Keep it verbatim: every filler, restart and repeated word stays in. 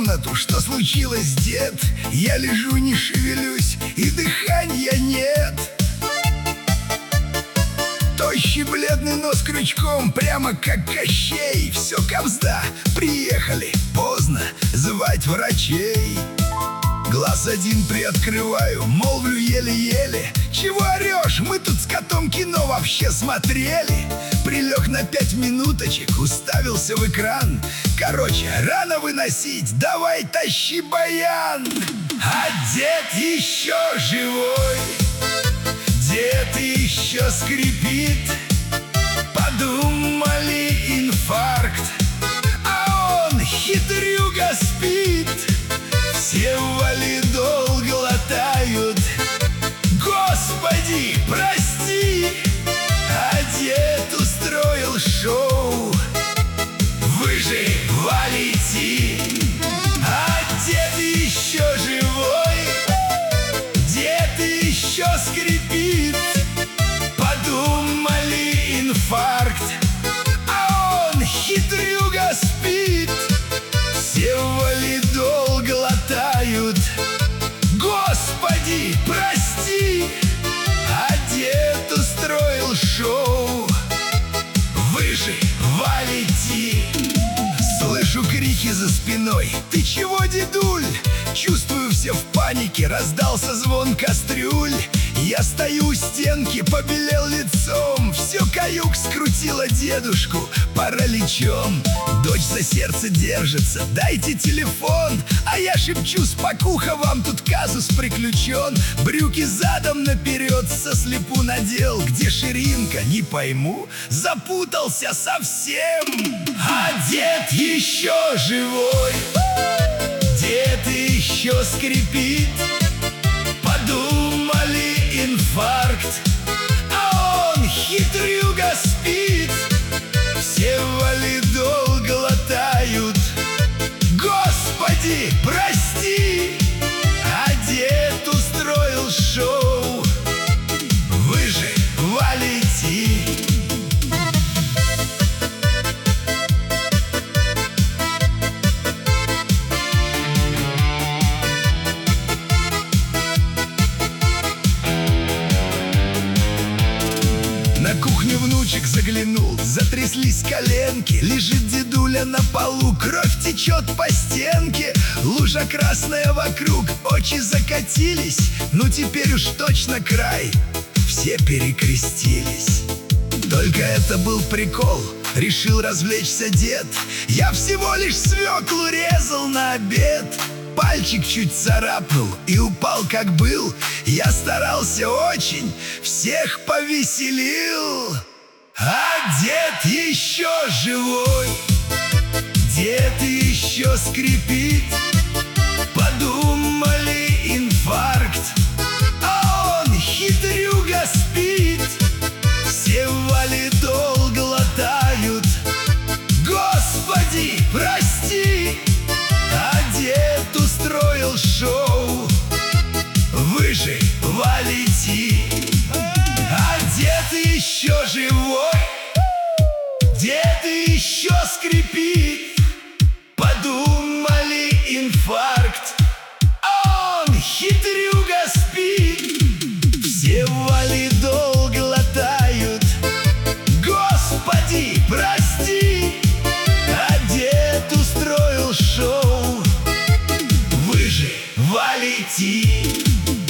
комнату. Что случилось, дед? Я лежу, не шевелюсь, и дыхания нет. Тощий бледный нос крючком, прямо как Кощей. Все, кабзда, приехали, поздно звать врачей. Глаз один приоткрываю, молвлю еле-еле: чего орешь? Мы тут с котом кино вообще смотрели. Прилег на пять минуточек, уставился в экран. Короче, рано выносить, давай тащи баян. А дед еще живой, дед еще скрипит. Подумали, инфаркт, а он хитрюга спит. Все валидол глотают, Господи, прости. А дед устроил шоу, вы же валите. А дед еще живой, дед еще скрипит. Подумали, инфаркт, а он хитрюга спит. Все валидол глотают, Господи, прости. А дед устроил шоу, вы же валите. Слышу крики за спиной: ты чего, дедуль? Чувствую, все в панике, раздался звон кастрюль. Я стою у стенки, побелел лицом. Все, каюк скрутила дедушку параличом. Дочь за сердце держится, дайте телефон. А я шепчу: спокуха, вам тут казус приключен. Брюки задом наперед со слепу надел. Где ширинка, не пойму, запутался совсем. А дед еще живой, дед еще скрипит. Подумали, инфаркт, а он хитрюга спит. Все валидол глотают, Господи, прости. А дед устроил шоу, вы же валите. На кухню внучек заглянул, затряслись коленки. Лежит дедуля на полу, кровь течет по стенке. Лужа красная вокруг, очи закатились. Ну теперь уж точно край, все перекрестились. Только это был прикол, решил развлечься дед. Я всего лишь свеклу резал на обед. Пальчик чуть царапнул и упал, как был. Я старался очень, всех повеселил. А дед еще живой, дед еще скрипит. Подумали, инфаркт, а он хитрюга спит. Все валидол глотают, Господи, прости. А дед устроил шоу, вы же валите. А дед еще живой, дед еще скрипит. Подумали, инфаркт, а он хитрюга спит. Все валидол глотают, Господи, прости. А дед устроил шоу, вы же валите.